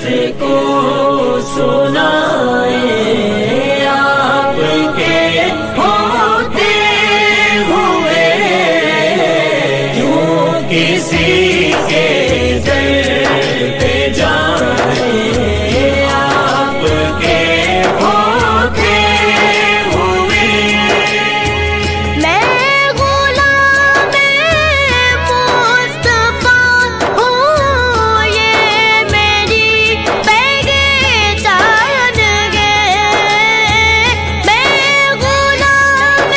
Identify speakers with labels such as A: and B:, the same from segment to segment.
A: کو سنائے آپ کے ہوتے ہوئے، کیوں کسی کے در پہ جائیں آپ کے ہوتے ہوئے۔
B: میں غلام مصطفیٰ ہوں، یہ میری پہچان ہے۔ میں غلام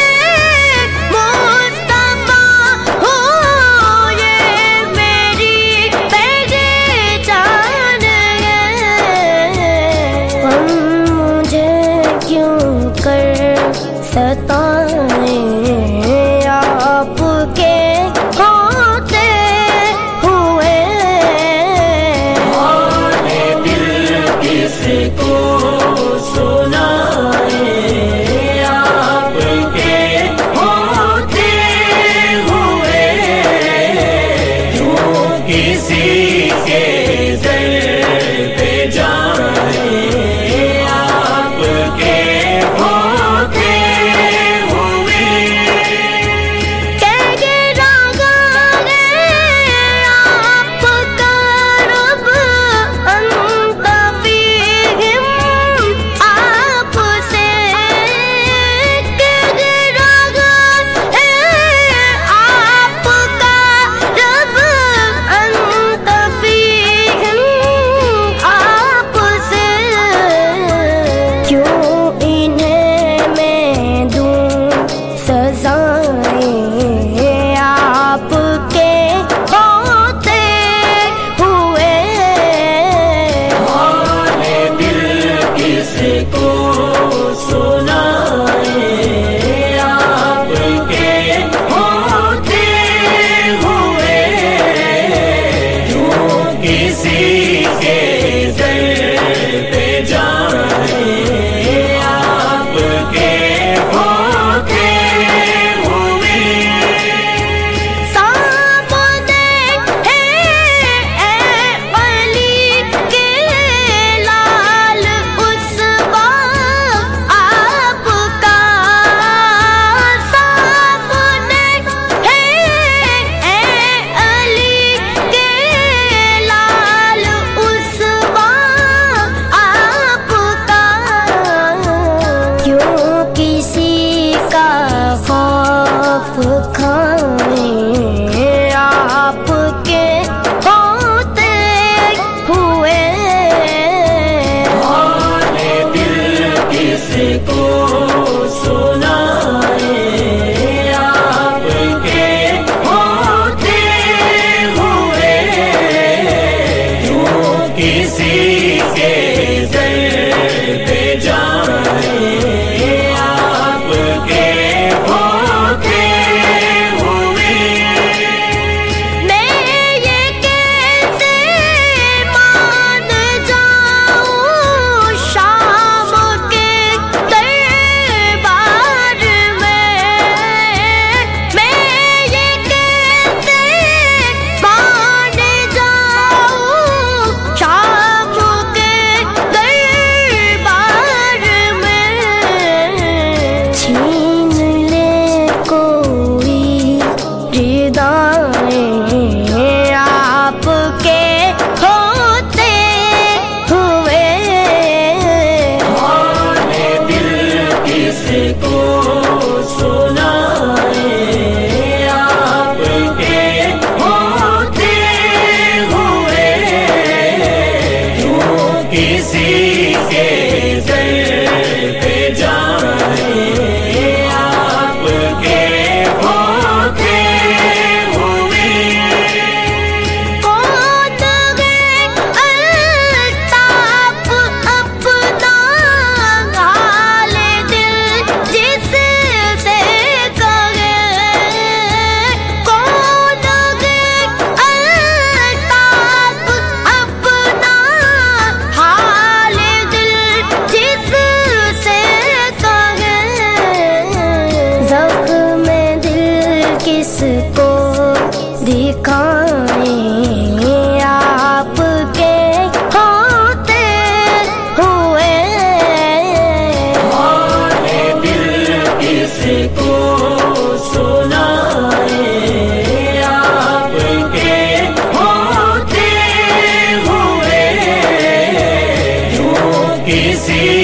B: مصطفیٰ ہوں، یہ میری پہچان ہے۔ ہم مجھے کیوں کر ستائیں آپ کے ہوتے ہوئے۔
A: حال دل کس کو سنائے آپ کے ہوتے ہوئے، کیوں کسی کے در پہ جائیں آپ کے ہوتے ہوئے۔
B: کہہ کے راغب آپ کا رب انت فیہم، آپ سے کہہ کے راغب آپ کا رب انت
A: کسی